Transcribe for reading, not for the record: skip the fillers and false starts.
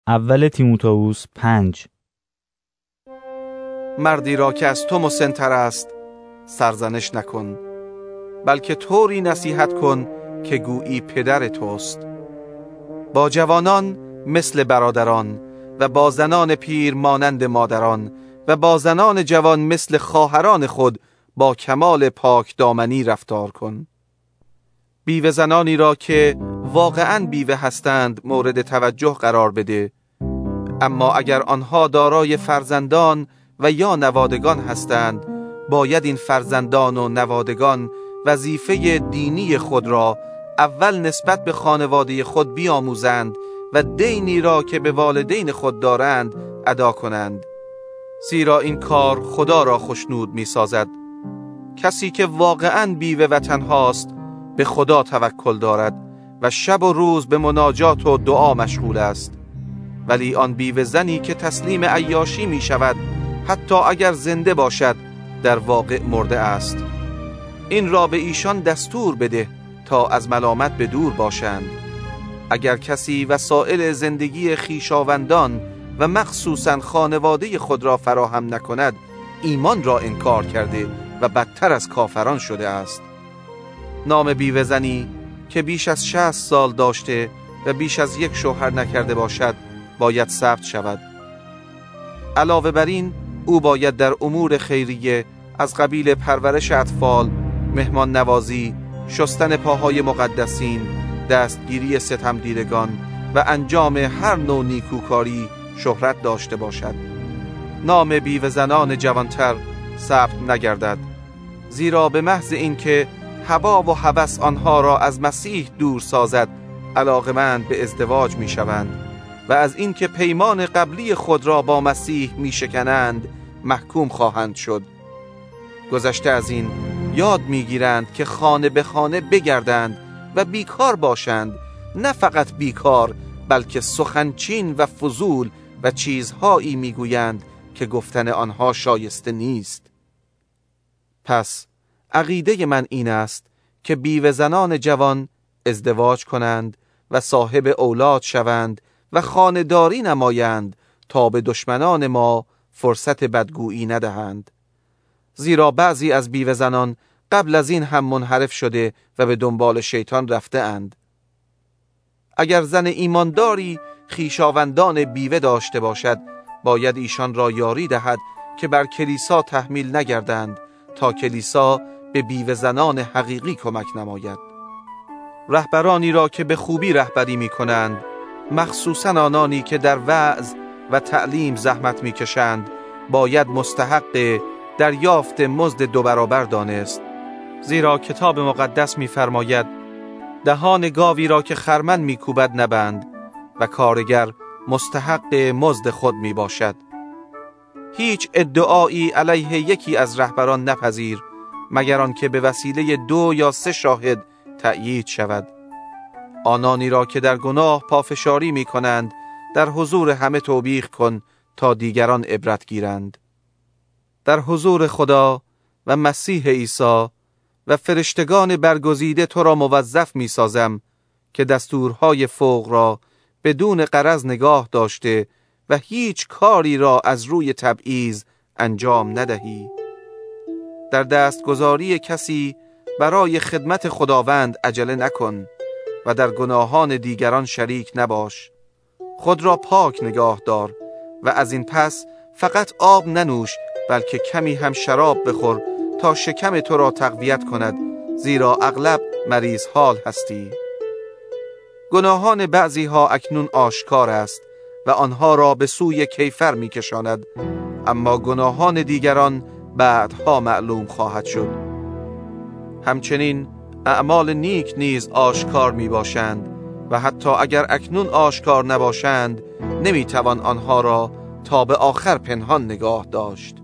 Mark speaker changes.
Speaker 1: اول تیموتائوس 5.
Speaker 2: مردی را که از تو مسن‌تر است سرزنش نکن، بلکه طوری نصیحت کن که گویی پدر توست. با جوانان مثل برادران و با زنان پیر مانند مادران و با زنان جوان مثل خواهران خود با کمال پاک دامنی رفتار کن. بیوه زنانی را که واقعاً بیوه هستند مورد توجه قرار بده، اما اگر آنها دارای فرزندان و یا نوادگان هستند، باید این فرزندان و نوادگان وظیفه دینی خود را اول نسبت به خانواده خود بیاموزند و دینی را که به والدین خود دارند ادا کنند، زیرا این کار خدا را خوشنود می سازد. کسی که واقعاً بیوه و تنهاست به خدا توکل دارد و شب و روز به مناجات و دعا مشغول است، ولی آن بیوه زنی که تسلیم عیاشی می شود حتی اگر زنده باشد در واقع مرده است. این را به ایشان دستور بده تا از ملامت به دور باشند. اگر کسی وسایل زندگی خویشاوندان و مخصوصاً خانواده خود را فراهم نکند، ایمان را انکار کرده و بدتر از کافران شده است. نام بیوه زنی که بیش از 60 سال داشته و بیش از یک شوهر نکرده باشد باید ثبت شود. علاوه بر این، او باید در امور خیریه از قبیل پرورش اطفال، مهمان نوازی، شستن پاهای مقدسین، دستگیری ستمدیدگان و انجام هر نوع نیکوکاری شهرت داشته باشد. نام بیوه زنان جوانتر ثبت نگردد، زیرا به محض اینکه هوا و هوس آنها را از مسیح دور سازد علاقمند به ازدواج می شوند و از اینکه پیمان قبلی خود را با مسیح می شکنند محکوم خواهند شد. گذشته از این یاد می گیرند که خانه به خانه بگردند و بیکار باشند، نه فقط بیکار بلکه سخنچین و فضول و چیزهایی می گویند که گفتن آنها شایسته نیست. پس عقیده من این است که بیوه زنان جوان ازدواج کنند و صاحب اولاد شوند و خانه‌داری نمایند تا به دشمنان ما فرصت بدگویی ندهند، زیرا بعضی از بیوه زنان قبل از این هم منحرف شده و به دنبال شیطان رفته اند. اگر زن ایمانداری خویشاوندان بیوه داشته باشد، باید ایشان را یاری دهد که بر کلیسا تحمیل نگردند تا کلیسا به بیوه زنان حقیقی کمک نماید. رهبرانی را که به خوبی رهبری می کنند، مخصوصاً آنانی که در وعظ و تعلیم زحمت می کشند، باید مستحق دریافت مزد 2 برابر دانست، زیرا کتاب مقدس می فرماید دهان گاوی را که خرمن می کوبد نبند و کارگر مستحق مزد خود می باشد. هیچ ادعایی علیه یکی از رهبران نپذیر مگر آن که به وسیله 2 یا 3 شاهد تأیید شود. آنانی را که در گناه پافشاری می کنند در حضور همه توبیخ کن تا دیگران عبرت گیرند. در حضور خدا و مسیح عیسی و فرشتگان برگزیده تو را موظف می سازم که دستورهای فوق را بدون غرض نگاه داشته و هیچ کاری را از روی تبعیض انجام ندهی. در دستگذاری کسی برای خدمت خداوند عجله نکن و در گناهان دیگران شریک نباش. خود را پاک نگاه دار و از این پس فقط آب ننوش بلکه کمی هم شراب بخور تا شکم تو را تقویت کند، زیرا اغلب مریض حال هستی. گناهان بعضی ها اکنون آشکار است و آنها را به سوی کیفر می کشاند، اما گناهان دیگران بعدها معلوم خواهد شد. همچنین اعمال نیک نیز آشکار می باشند و حتی اگر اکنون آشکار نباشند نمی توان آنها را تا به آخر پنهان نگاه داشت.